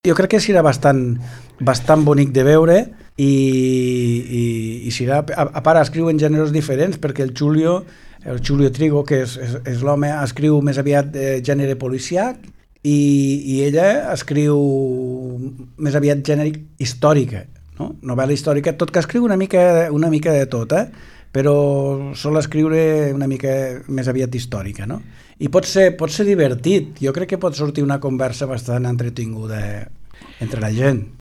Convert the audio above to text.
Jo crec que serà bastant bonic de veure i serà, a part escriu en gèneres diferents perquè el Julio Trigo, que és l'home, escriu més aviat gènere policiac i ella escriu més aviat gènere històrica, no? Novel·la històrica, tot que escriu una mica de tot, però sol escriure una mica més aviat històrica, no? I pot ser divertit. Jo crec que pot sortir una conversa bastant entretinguda entre la gent.